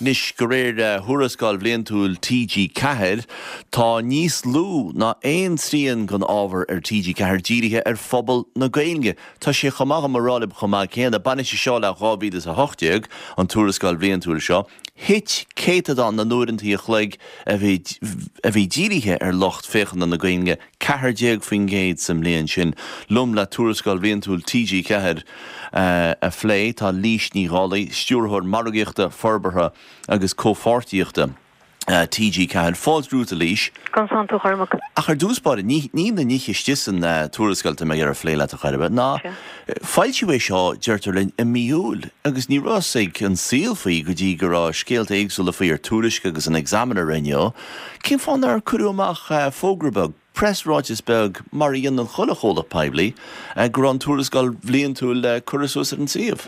Nis go réir thurascáil bblion túil TG Ceathair tá níos lú ná aon tríon gon ábhar TG Ceathair dírithe phobal na Gaeilge. Tá sé chomach marrála chomach chéanana baine sé seo le 2008 an thurascáil bblion túil seo. Hit céitad na nuairintaí a chloig a bhí dírithe locht féchan na Gaeilge 40 faoin géad sa mbliain sin. Lum le thurascáil bblion túil TG Ceathair a phlé tá lís ní gálaí stúrthóir margaíochta forbartha agus cófortíochta TG Ceathair fáilrúta lís. Gan tú charmach. Ach ar dúspáir ní na níchistisan túrascailte me ar a phléile a chairbe. Ná, fáilte é seo deirtar linn i miúil, agus ní rosaigh an síl faoi go dtí go rá scéalta éagsúla faoi ar túrisc agus an examinar rinne. Cén fáin ar cuireamach fógrabag Pressráidisbeg mar íon an chulachola peibli gur an túrascáil bblion túil curasús ar an síomh.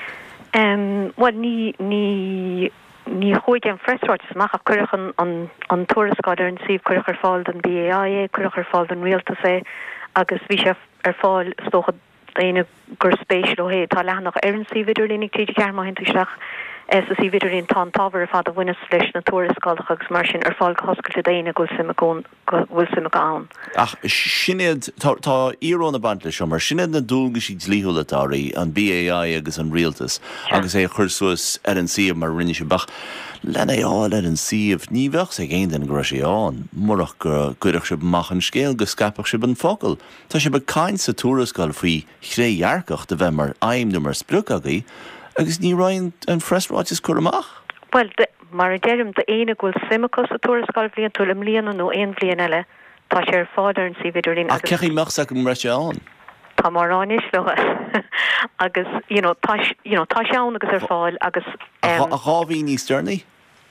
Well, ní chuig an Pressráidis maach a cuirichan an túrascáil ar an síomh cuirich ar fáil den BAI, cuirich ar fáil den Rialtas agus bhí sé ar fáil stócha daine gur spéisial ó hé tá leannach ar an síomh idir línig TG Ceathair má hintuisteach sa sí viidir in tá tábhar a fad a bhaine leis na túrascáilach agus mar sin ar fáil hoscailte daine bhfuil sim gán. Ach, sinead tá írónna bant leis mar sinead na dúlga sí dlítholatáirí an BAI agus an Rialtas agus é chursús ar an síomh mar rinne se bach. Lena áil ar an síomh ní bheach sé géan den gur sé an, marach gur cuireach se bach an scéal go scapach se ban focail. Tá sé be caint sa túrascáil faoi chréhearcach de bheith mar aimnú mar sprucagaí, agus ní rainn an Pressráidis cuireamach? Well, mar a deirm de éine bhfuil simachas a túrascáil bblion túil am líana nó aon bblion eile, tá sé ar fád ar an síomh idir lín. Ach cechaí meach sa go mreise an? Tá mar anis leha. Agus, tá sé ann agus ar fáil agus... A chábhí níos stearnaí?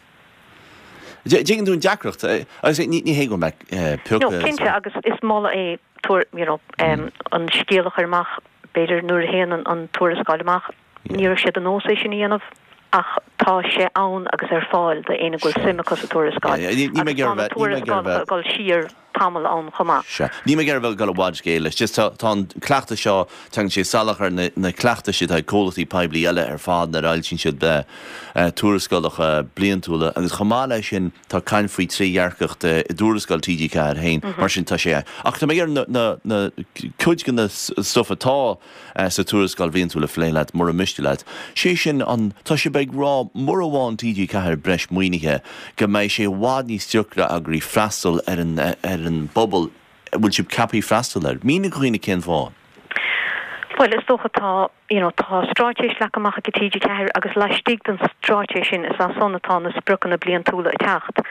Dégan dún deacracht, agus ní hé go me puca... No, cinnte agus is mála é an scéalach armach beidir nuair héan an túrascáil amach. Níor sé an nósa sin íanamh ach tá sé ann agus ar fáil de éana gúil simachas a túrascáil. Ní me ggéirbh gáil siar tamil an chomá. Ní me ggéirbh gal bháid céile, just tá cleachta seo teann sé salachar na cleachta siad ag cólatí peibli eile ar fád na rail sin siad be túrascáilach blion túla, agus chomá lei sin tá cain faoi tríhearcacht i dúrascáil TG Ceathair hain, mar sin tá sé. Ach tá me ggéir na cuid gan na stuff atá sa túrascáil blion túla phléile mar a mistileid. Sé sin an tá sé beag rá mar amháin TG Ceathair breis muoinithe go mbeidh sé bhád níos teachra a gurí freastal ar an bubble bhfuil sib capí freastal ar. Mína chuoine cén fáin? Well, is tócha tá stráitéis le amach go TG Ceathair agus leistigh den stráitéis sin is an sonnatá na sprucan na blion túla a teacht.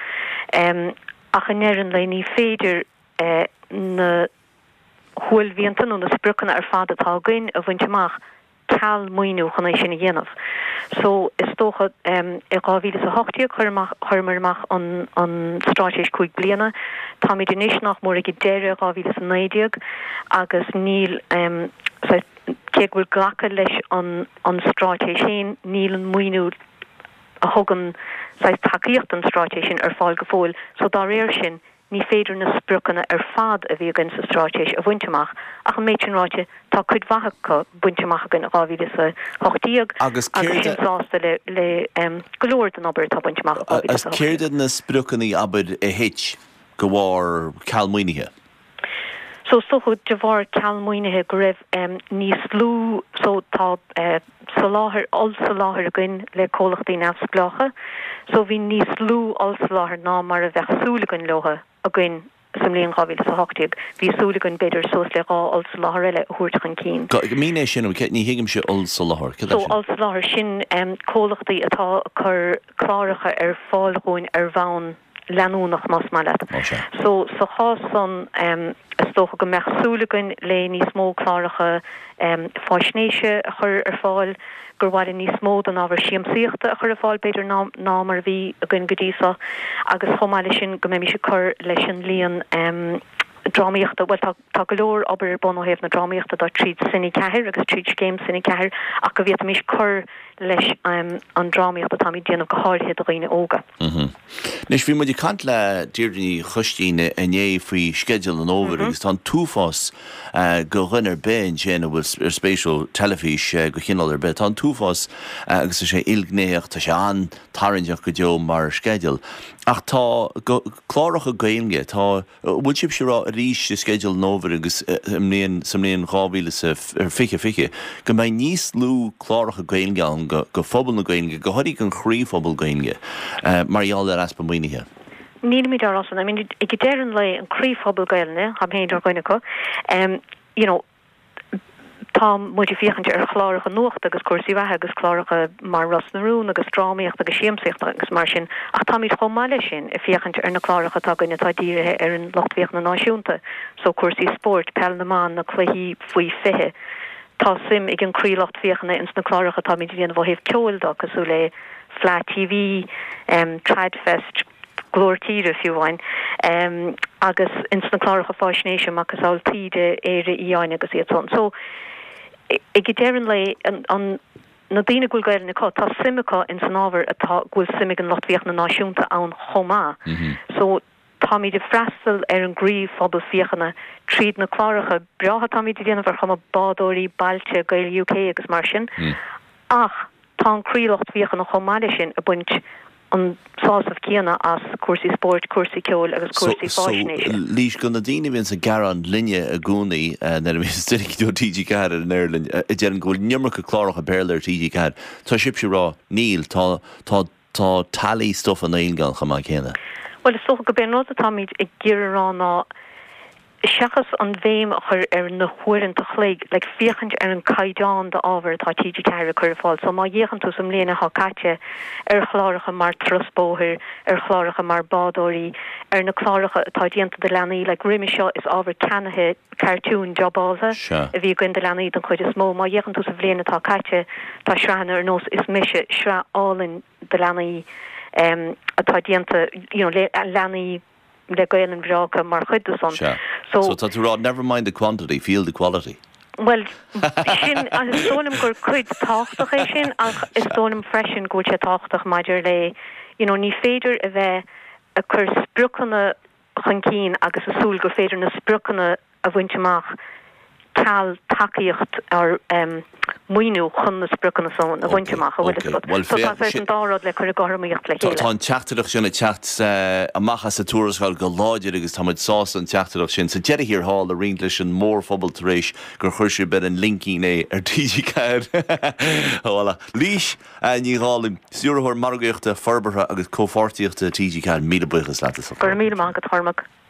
Ach an éireann le ní féidir na húil bhíontan na sprucanna ar fad atá gainn a bhaint amach ceall muoinú chun é sin dhéanamh. So is tócha i 2008 chuirmarach an stráitéis chuig bliana, tá mé denis nach mór ag deire 2009 agus níl cé bhfuil ghlacha leis an stráitéis sin níl an muoinú a thugan takeíocht an stráitéis sin ar fáil go fóil, so dá réir sin ní féidir na sprucanna ar fad a bhí gan sa stráitéis a bhainteach ach an méid ráite tá chuid bhacha buinteach gan 2008 agus sin sásta le golóir den obair tá buinteach. As céird na sprucannaí abad a hit go bhár ceallmuoinithe? So chud de bhar ceallmuoinithe go raibh níos lú so tá sa láthir a gin le cólachtaí neamhspleácha, so bhí níos lú sa láthir ná mar a bheith súlagan leotha a gin sam líon 2008 bhí súlagan beidir sos le rá sa láthir eile thuairt an cín. Míné sin ní hiigim se sa láthir? So sa láthir sin cólachtaí atá chur chláiricha ar fáilgóin ar bhain leanúnach más malad. So sa chásan is tócha go meach súlagan le níos mó chláiricha fáisnéise a chur ar fáil gur bhhaile níos mó an ábhar siamsaíochta a chur ar fáil beidir ná mar bhí a gin godísa agus chomáile sin go mé se chur leis an líon drámaíochta, well tá golóir obair bon ó héamh na drámaíochta dá tríd Sinní Ceathair agus tríd céim Sinní Ceathair ach go bhíad mís chur leis an drámaíocht atá mí déanamh go háirithe do dhaoine óga. Nis bhí muid cant le díirdaní chustíine ané faoi schedule an óver agus tá túfás go rinner ben sin bhfuil spéisiú telefís go chinál ar be tá túfás agus sé ilgnéocht tá sé an tarinteach go deo mar schedule. Ach tá chláireach a gaimge tá bhfuil sib se rá a ríis schedule nóver agus samléon rábíle ar fiche go mbeidh níos lú chláireach a gaimge an go phobal na gaimge go háirí an chrí phobal gaimge marall ar aspa muoinithe. Níl mí darrásan, I mean, I gedéireann le an chrí phobal gailne, ha héidir goine go, you know, tá muidir fichante ar chláireach a nuacht agus cuasaí bheithe agus chláireach mar ras na rún agus drámaíocht agus siamsaíocht agus mar sin ach tá míid chomáile sin I fichante ar na chláireach atá goine tá díirithe ar an lochtmhíocht na náisiúnta, so cuasaí sport, pell na man na chluí faoi fithe. Tá sim ag an chrílacht fiochanna ins na chláireach atá míid déanamh héh ceolda cosú le Flat TV, Tradfest, glóirtíre fiúhain, agus ins na chláireach a fáisnéisiom agus áiltíide éire íáin agus iad son. So, I gedéireann le an na daoine gúil gaiireann aá, tá simachá in san ábhar atá gúil simig an lochtmhíocht na náisiúnta ann chomá. So, tá míid de freistal ar an gríomh phobal fiochanna tríd na chláireacha breatha tá míid déanamh ar chuma bádóirí bailte gail UK agus mar sin. Ach, tá an chrílacht fiochanna chomáile sin a buint an sásamh céanna as cuasaí sport, cuasaí ceol agus cuasaí fáisnéisiom. Lís go na daoine bhíonn sa garan linne a gúnaí na bhí stirig do TG Cahir in Ireland I dtéann go nimrecha chláireach a béir ar TG Cahir. Tá sib se rá níl tá talí stuff an éongan chumá chéna. Well, is socha go ben nóta tá míid ag ggéireán ná seachas an bhéim a chur ar na huireanta chléig, le fichant ar an caideán de ábhar tá TG Cahir chur fáil, so má dhéchan tú sam léana hácaite ar chláireacha mar trasbóthir, ar chláireacha mar bádóirí, ar na chláireacha atá déanta de leanaí, le riimi seo is ábhar ceanathe cartún jobbáilthe, a bhí gin de leanaí don chuid is mó, má dhéchan tú sam léana tácaite tá sreanna ar nós is mise sre álinn de leanaí atá déanta, you know, leanaí le gael an bhreacha mar chuid son. So tá tú rád never mind the quantity, feel the quality. Well, sin is dónam gur chuid táchtach é sin ach is dónam freisin go sé táchtach maidir le, you know, ní féidir a bheith a chur sprucanna chun cín agus a súil go féidir na sprucanna a bhaintteach tal takeíocht ar muoinú chun na sprucanna son a bhaintteach a bhfuil so tá féidir an dárad le chur a gharmaíocht le chéile. Tá an teachtarach sin a techt amachchas sa túrasgáil go láidir agus tá muid sás an teachtarach sin sa deidir hir hall a riint leis an mór phobal tar éis gur chuir sé bed an linking é ar TG Cahir. Hála. Lís ní gálim siúrthóir margaíochta forbartha agus cófortíochta TG Cahir míle buchas letas. Gur míle man go tarmach.